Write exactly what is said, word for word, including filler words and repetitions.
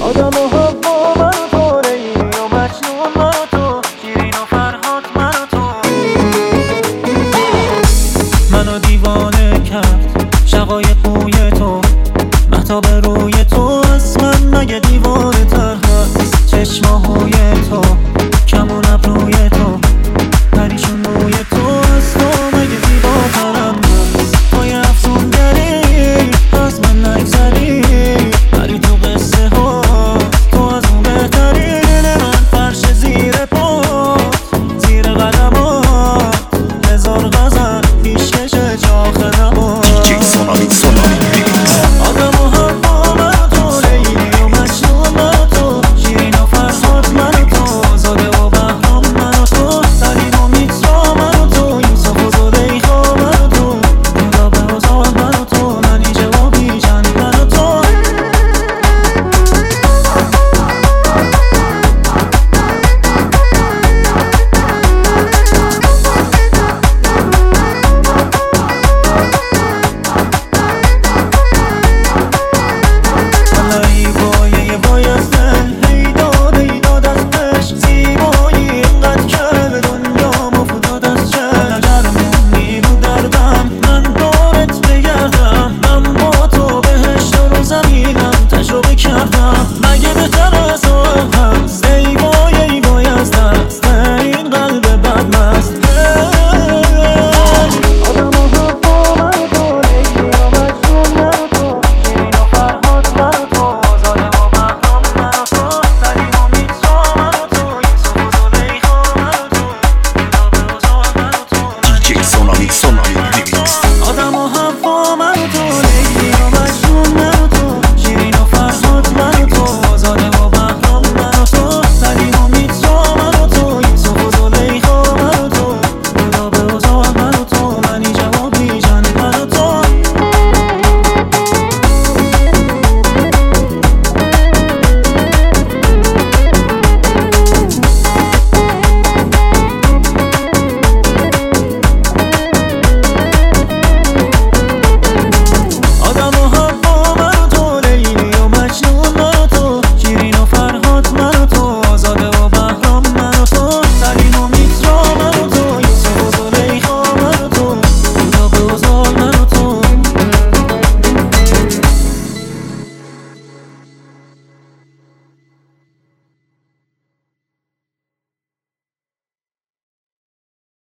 آدم و حوا من و تو، لیلی و مجنون من و تو، شیرین و فرهاد من و تو. منو دیوانه کرد شقایق تو، مهتاب روی تو از من مگه دیوانه تر هست؟ چشمه